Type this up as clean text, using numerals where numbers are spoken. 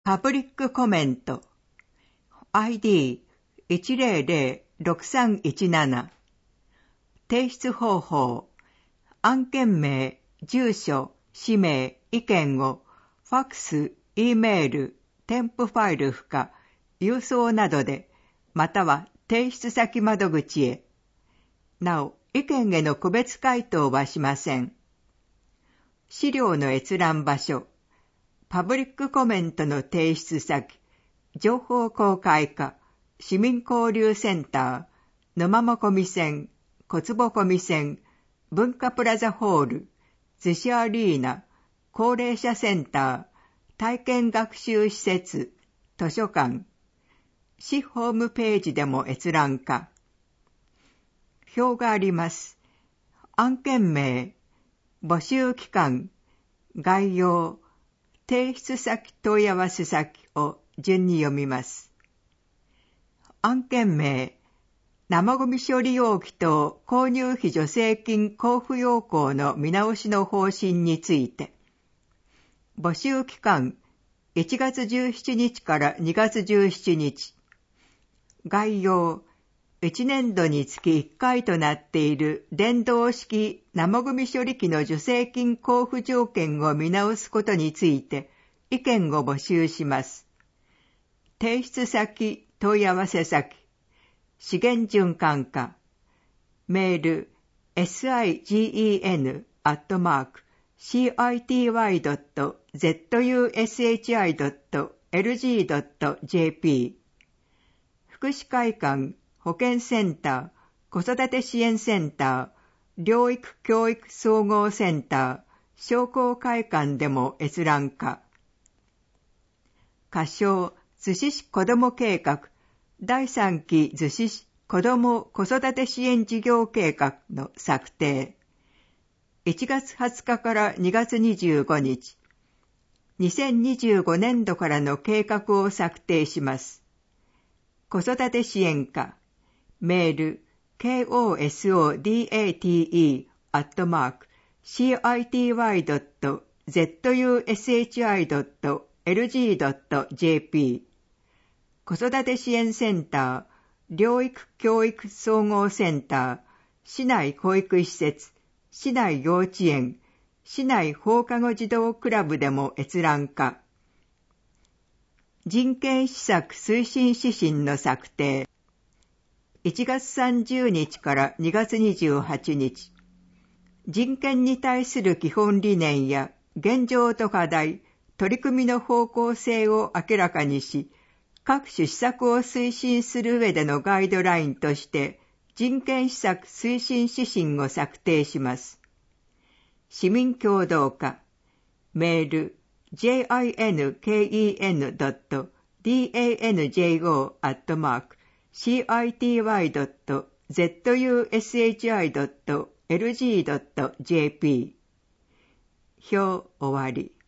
パブリックコメント ID1006317 提出方法案件名、住所、氏名、意見をファックス、Eメール、添付ファイル付加、郵送などで、または提出先窓口へ。なお、意見への個別回答はしません。資料の閲覧場所、パブリックコメントの提出先、情報公開課、市民交流センター、沼もこみ線、小坪こみ線、文化プラザホール、逗子アリーナ、高齢者センター、体験学習施設、図書館、市ホームページでも閲覧可。表があります。案件名、募集期間、概要、提出先問い合わせ先を順に読みます。案件名、生ゴミ処理容器等購入費助成金交付要項の見直しの方針について。募集期間、1月17日から2月17日。概要、1年度につき1回となっている電動式生ゴミ処理機の助成金交付条件を見直すことについて意見を募集します。提出先、問い合わせ先、資源循環課、メール sigen@city.zushi.lg.jp 福祉会館、保健センター、子育て支援センター、療育教育総合センター、商工会館でも閲覧可。仮称、逗子市子ども計画、第3期逗子市子ども子育て支援事業計画の策定。1月20日から2月25日。2025年度からの計画を策定します。子育て支援課、メール、kosodate@city.zushi.lg.jp 子育て支援センター、療育教育総合センター、市内保育施設、市内幼稚園、市内放課後児童クラブでも閲覧可。人権施策推進指針の策定。1月30日から2月28日。人権に対する基本理念や現状と課題、取り組みの方向性を明らかにし、各種施策を推進する上でのガイドラインとして、人権施策推進指針を策定します。市民協働課、メール、jinken.dany.city.zushi.lg.jp 表終わり。